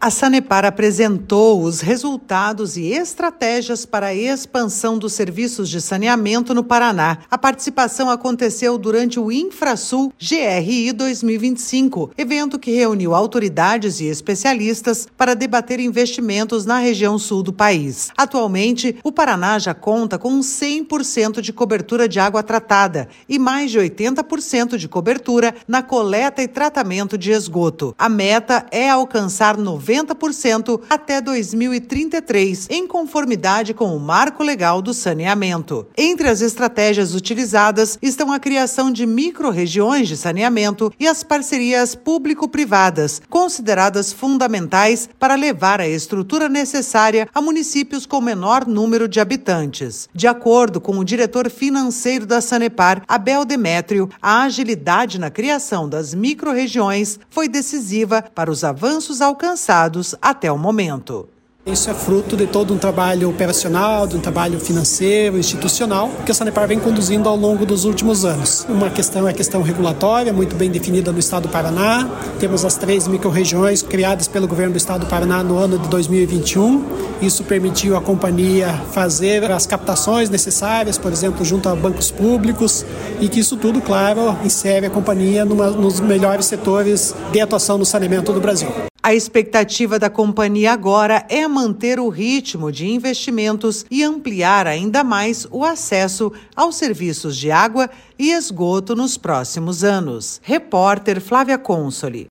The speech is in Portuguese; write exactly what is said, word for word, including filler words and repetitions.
A Sanepar apresentou os resultados e estratégias para a expansão dos serviços de saneamento no Paraná. A participação aconteceu durante o InfraSul G R I dois mil e vinte e cinco, evento que reuniu autoridades e especialistas para debater investimentos na região sul do país. Atualmente, o Paraná já conta com cem por cento de cobertura de água tratada e mais de oitenta por cento de cobertura na coleta e tratamento de esgoto. A meta é alcançar noventa por cento até dois mil e trinta e três, em conformidade com o Marco Legal do Saneamento. Entre as estratégias utilizadas estão a criação de micro-regiões de saneamento e as parcerias público-privadas, consideradas fundamentais para levar a estrutura necessária a municípios com menor número de habitantes. De acordo com o diretor financeiro da Sanepar, Abel Demétrio, a agilidade na criação das micro-regiões foi decisiva para os avanços alcançados até o momento. Isso é fruto de todo um trabalho operacional, de um trabalho financeiro, institucional, que a Sanepar vem conduzindo ao longo dos últimos anos. Uma questão é a questão regulatória, muito bem definida no estado do Paraná. Temos as três micro-regiões criadas pelo governo do estado do Paraná no ano de dois mil e vinte e um. Isso permitiu à companhia fazer as captações necessárias, por exemplo, junto a bancos públicos, e que isso tudo, claro, insere a companhia numa, nos melhores setores de atuação no saneamento do Brasil. A expectativa da companhia agora é manter o ritmo de investimentos e ampliar ainda mais o acesso aos serviços de água e esgoto nos próximos anos. Repórter Flávia Consoli.